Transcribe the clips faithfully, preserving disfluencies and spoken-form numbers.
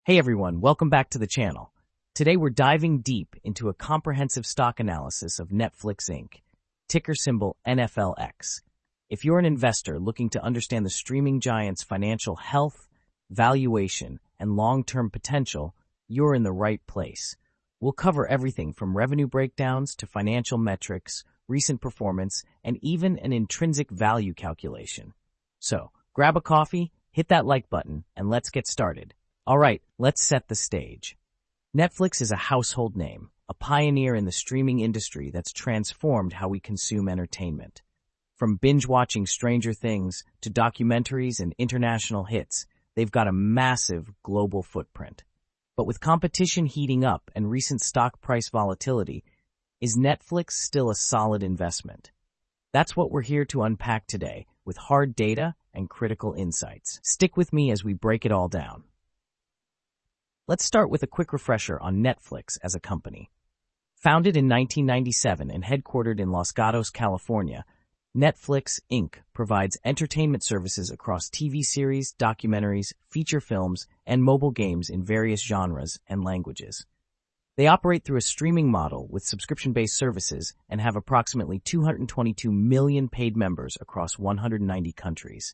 Hey everyone, welcome back to the channel. Today we're diving deep into a comprehensive stock analysis of Netflix Incorporated, ticker symbol N F L X. If you're an investor looking to understand the streaming giant's financial health, valuation, and long-term potential, you're in the right place. We'll cover everything from revenue breakdowns to financial metrics, recent performance, and even an intrinsic value calculation. So, grab a coffee, hit that like button, and let's get started. All right, let's set the stage. Netflix is a household name, a pioneer in the streaming industry that's transformed how we consume entertainment. From binge-watching Stranger Things to documentaries and international hits, they've got a massive global footprint. But with competition heating up and recent stock price volatility, is Netflix still a solid investment? That's what we're here to unpack today, with hard data and critical insights. Stick with me as we break it all down. Let's start with a quick refresher on Netflix as a company. Founded in nineteen ninety-seven and headquartered in Los Gatos, California, Netflix Incorporated provides entertainment services across T V series, documentaries, feature films, and mobile games in various genres and languages. They operate through a streaming model with subscription-based services and have approximately two hundred twenty-two million paid members across one hundred ninety countries.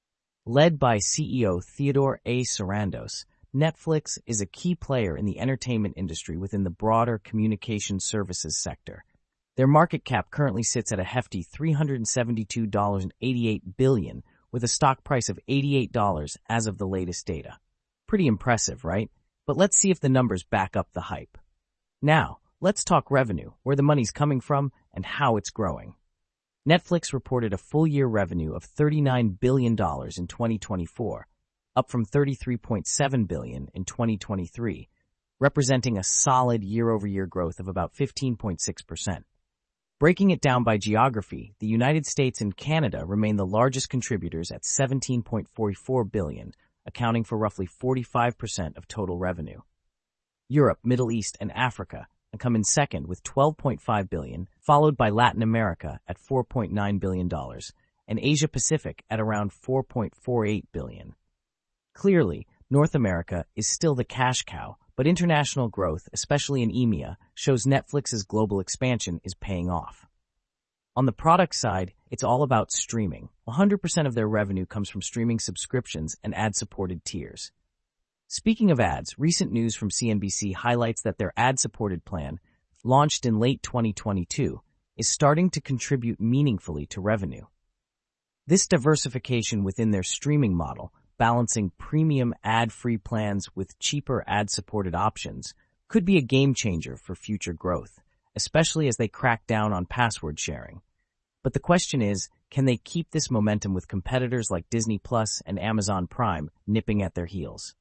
Led by C E O Theodore A. Sarandos, Netflix is a key player in the entertainment industry within the broader communication services sector. Their market cap currently sits at a hefty three hundred seventy-two dollars and eighty-eight billion dollars, with a stock price of eighty-eight dollars as of the latest data. Pretty impressive, right? But let's see if the numbers back up the hype. Now, let's talk revenue, where the money's coming from, and how it's growing. Netflix reported a full-year revenue of thirty-nine billion dollars in twenty twenty-four, up from thirty-three point seven billion dollars in twenty twenty-three, representing a solid year-over-year growth of about fifteen point six percent. Breaking it down by geography, the United States and Canada remain the largest contributors at seventeen point four four billion dollars, accounting for roughly forty-five percent of total revenue. Europe, Middle East, and Africa come in second with twelve point five billion dollars, followed by Latin America at four point nine billion dollars, and Asia Pacific at around four point four eight billion dollars. Clearly, North America is still the cash cow, but international growth, especially in E M E A, shows Netflix's global expansion is paying off. On the product side, it's all about streaming. one hundred percent of their revenue comes from streaming subscriptions and ad-supported tiers. Speaking of ads, recent news from C N B C highlights that their ad-supported plan, launched in late twenty twenty-two, is starting to contribute meaningfully to revenue. This diversification within their streaming model, balancing premium ad-free plans with cheaper ad-supported options, could be a game-changer for future growth, especially as they crack down on password sharing. But the question is, can they keep this momentum with competitors like Disney Plus and Amazon Prime nipping at their heels?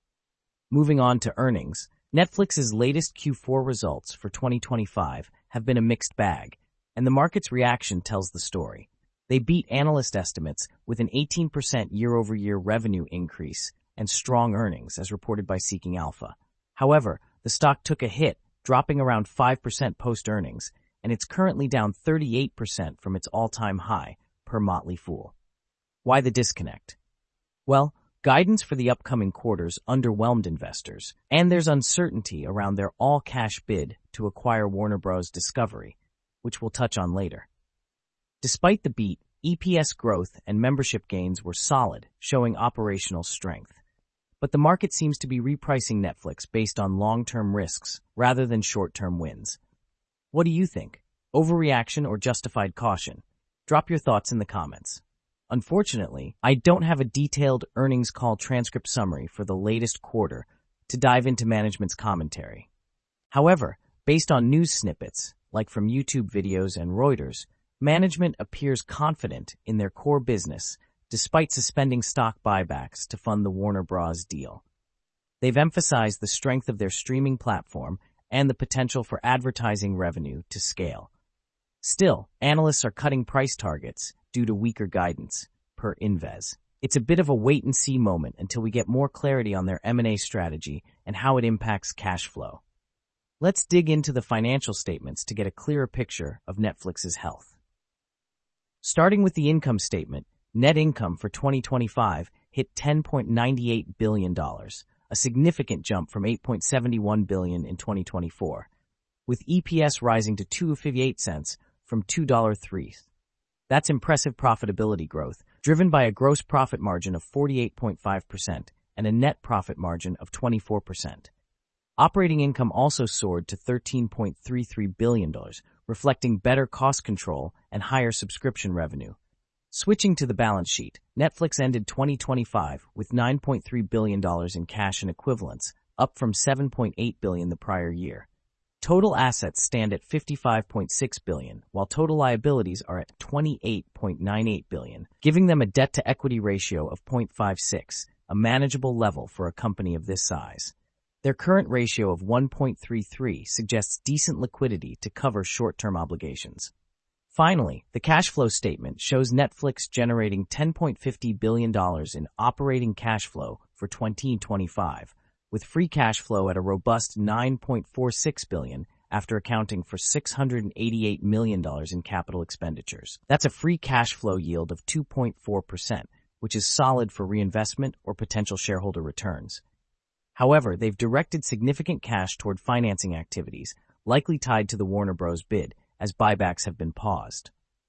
Moving on to earnings, Netflix's latest Q four results for twenty twenty-five have been a mixed bag, and the market's reaction tells the story. They beat analyst estimates with an eighteen percent year-over-year revenue increase and strong earnings, as reported by Seeking Alpha. However, the stock took a hit, dropping around five percent post-earnings, and it's currently down thirty-eight percent from its all-time high, per Motley Fool. Why the disconnect? Well, guidance for the upcoming quarters underwhelmed investors, and there's uncertainty around their all-cash bid to acquire Warner Bros. Discovery, which we'll touch on later. Despite the beat, E P S growth and membership gains were solid, showing operational strength. But the market seems to be repricing Netflix based on long-term risks rather than short-term wins. What do you think? Overreaction or justified caution? Drop your thoughts in the comments. Unfortunately, I don't have a detailed earnings call transcript summary for the latest quarter to dive into management's commentary. However, based on news snippets, like from YouTube videos and Reuters, management appears confident in their core business despite suspending stock buybacks to fund the Warner Bros. Deal. They've emphasized the strength of their streaming platform and the potential for advertising revenue to scale. Still, analysts are cutting price targets due to weaker guidance, per Invez. It's a bit of a wait-and-see moment until we get more clarity on their M and A strategy and how it impacts cash flow. Let's dig into the financial statements to get a clearer picture of Netflix's health. Starting with the income statement, net income for twenty twenty-five hit ten point nine eight billion dollars, a significant jump from eight point seven one billion dollars in twenty twenty-four, with E P S rising to two dollars and fifty-eight cents from two dollars and three cents. That's impressive profitability growth, driven by a gross profit margin of forty-eight point five percent and a net profit margin of twenty-four percent. Operating income also soared to thirteen point three three billion dollars, reflecting better cost control and higher subscription revenue. Switching to the balance sheet, Netflix ended twenty twenty-five with nine point three billion dollars in cash and equivalents, up from seven point eight billion dollars the prior year. Total assets stand at fifty-five point six billion dollars, while total liabilities are at twenty-eight point nine eight billion dollars, giving them a debt-to-equity ratio of zero point five six, a manageable level for a company of this size. Their current ratio of one point three three suggests decent liquidity to cover short-term obligations. Finally, the cash flow statement shows Netflix generating ten point five zero billion dollars in operating cash flow for twenty twenty-five, with free cash flow at a robust nine point four six billion dollars after accounting for six hundred eighty-eight million dollars in capital expenditures. That's a free cash flow yield of two point four percent, which is solid for reinvestment or potential shareholder returns. However, they've directed significant cash toward financing activities, likely tied to the Warner Bros. Bid, as buybacks have been paused.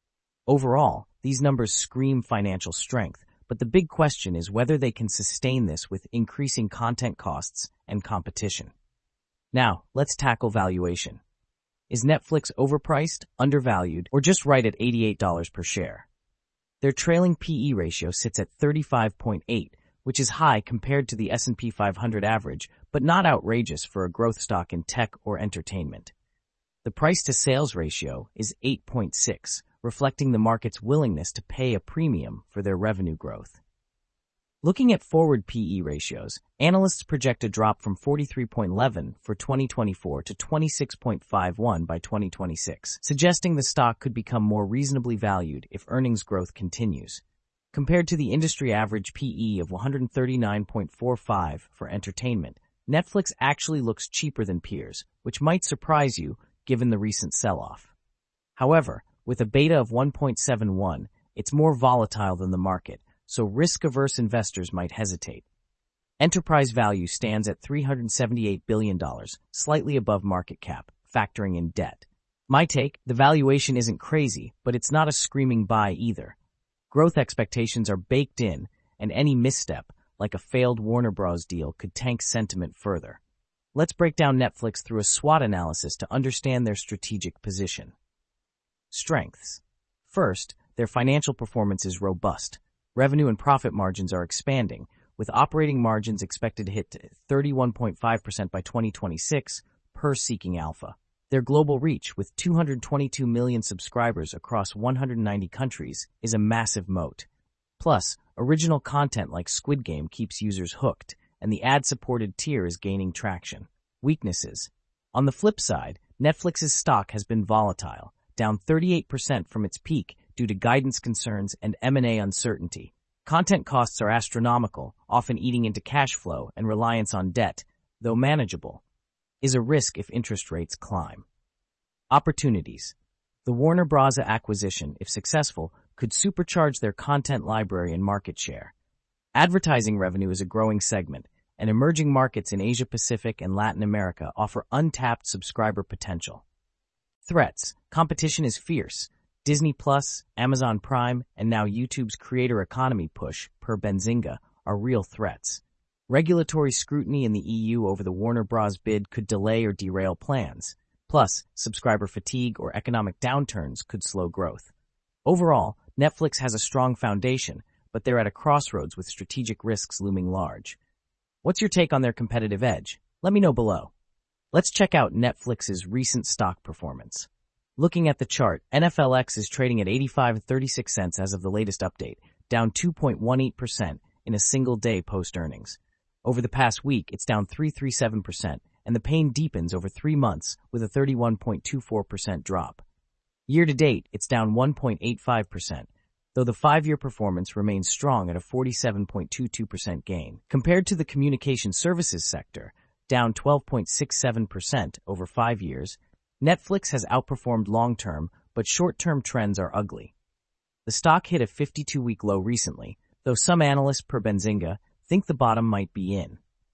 Overall, these numbers scream financial strength, but the big question is whether they can sustain this with increasing content costs and competition. Now, let's tackle valuation. Is Netflix overpriced, undervalued, or just right at eighty-eight dollars per share? Their trailing P E ratio sits at thirty-five point eight, which is high compared to the S and P five hundred average, but not outrageous for a growth stock in tech or entertainment. The price-to-sales ratio is eight point six, reflecting the market's willingness to pay a premium for their revenue growth. Looking at forward P E ratios, analysts project a drop from forty-three point one one for twenty twenty-four to twenty-six point five one by twenty twenty-six, suggesting the stock could become more reasonably valued if earnings growth continues. Compared to the industry average P E of one hundred thirty-nine point four five for entertainment, Netflix actually looks cheaper than peers, which might surprise you given the recent sell-off. However, with a beta of one point seven one, it's more volatile than the market, so risk-averse investors might hesitate. Enterprise value stands at three hundred seventy-eight billion dollars, slightly above market cap, factoring in debt. My take, the valuation isn't crazy, but it's not a screaming buy either. Growth expectations are baked in, and any misstep, like a failed Warner Bros. Deal, could tank sentiment further. Let's break down Netflix through a SWOT analysis to understand their strategic position. Strengths. First, their financial performance is robust. Revenue and profit margins are expanding, with operating margins expected to hit thirty-one point five percent by twenty twenty-six, per Seeking Alpha. Their global reach, with two hundred twenty-two million subscribers across one hundred ninety countries, is a massive moat. Plus, original content like Squid Game keeps users hooked, and the ad-supported tier is gaining traction. Weaknesses. On the flip side, Netflix's stock has been volatile, down thirty-eight percent from its peak due to guidance concerns and M and A uncertainty. Content costs are astronomical, often eating into cash flow, and reliance on debt, though manageable, is a risk if interest rates climb. Opportunities. The Warner Bros. Acquisition, if successful, could supercharge their content library and market share. Advertising revenue is a growing segment, and emerging markets in Asia-Pacific and Latin America offer untapped subscriber potential. Threats. Competition is fierce. Disney Plus, Amazon Prime, and now YouTube's creator economy push, per Benzinga, are real threats. Regulatory scrutiny in the E U over the Warner Bros. Bid could delay or derail plans. Plus, subscriber fatigue or economic downturns could slow growth. Overall, Netflix has a strong foundation, but they're at a crossroads with strategic risks looming large. What's your take on their competitive edge? Let me know below. Let's check out Netflix's recent stock performance. Looking at the chart, N F L X is trading at eighty-five dollars and thirty-six cents as of the latest update, down two point one eight percent in a single day post-earnings. Over the past week, it's down three point three seven percent, and the pain deepens over three months with a thirty-one point two four percent drop. Year-to-date, it's down one point eight five percent, though the five-year performance remains strong at a forty-seven point two two percent gain. Compared to the communication services sector, down twelve point six seven percent over five years, Netflix has outperformed long-term, but short-term trends are ugly. The stock hit a fifty-two week low recently, though some analysts per Benzinga think the bottom might be in.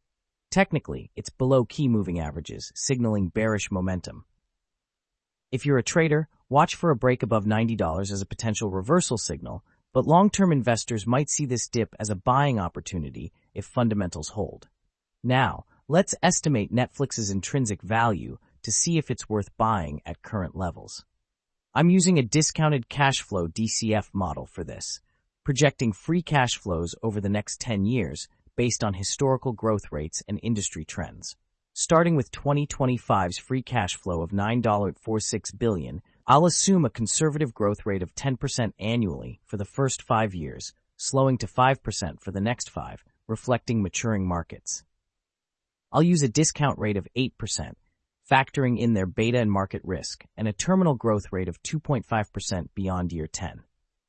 Technically, it's below key moving averages, signaling bearish momentum. If you're a trader, watch for a break above ninety dollars as a potential reversal signal, but long-term investors might see this dip as a buying opportunity if fundamentals hold. Now, let's estimate Netflix's intrinsic value to see if it's worth buying at current levels. I'm using a discounted cash flow D C F model for this, projecting free cash flows over the next ten years based on historical growth rates and industry trends. Starting with twenty twenty-five's free cash flow of nine point four six billion dollars, I'll assume a conservative growth rate of ten percent annually for the first five years, slowing to five percent for the next five, reflecting maturing markets. I'll use a discount rate of eight percent, factoring in their beta and market risk, and a terminal growth rate of two point five percent beyond year ten.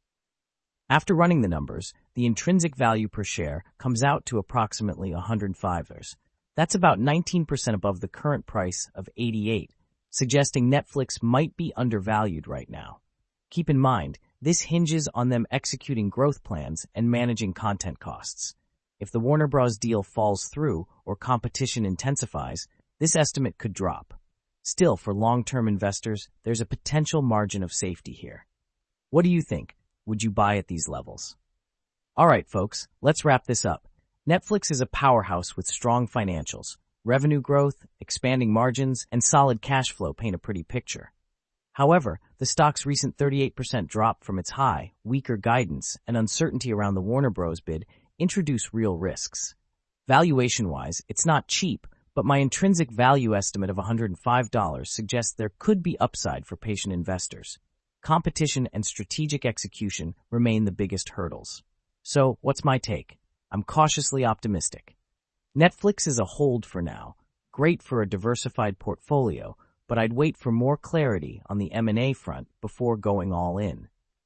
After running the numbers, the intrinsic value per share comes out to approximately one hundred five dollars. That's about nineteen percent above the current price of eighty-eight dollars, suggesting Netflix might be undervalued right now. Keep in mind, this hinges on them executing growth plans and managing content costs. If the Warner Bros. Deal falls through or competition intensifies, this estimate could drop. Still, for long-term investors, there's a potential margin of safety here. What do you think? Would you buy at these levels? All right, folks, let's wrap this up. Netflix is a powerhouse with strong financials. Revenue growth, expanding margins, and solid cash flow paint a pretty picture. However, the stock's recent thirty-eight percent drop from its high, weaker guidance, and uncertainty around the Warner Bros. Bid introduce real risks. Valuation-wise, it's not cheap, but my intrinsic value estimate of one hundred five dollars suggests there could be upside for patient investors. Competition and strategic execution remain the biggest hurdles. So, what's my take? I'm cautiously optimistic. Netflix is a hold for now, great for a diversified portfolio, but I'd wait for more clarity on the M and A front before going all in.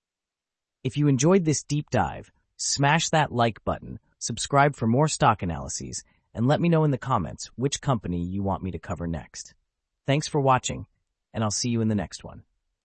If you enjoyed this deep dive, smash that like button, subscribe for more stock analyses, and let me know in the comments which company you want me to cover next. Thanks for watching, and I'll see you in the next one.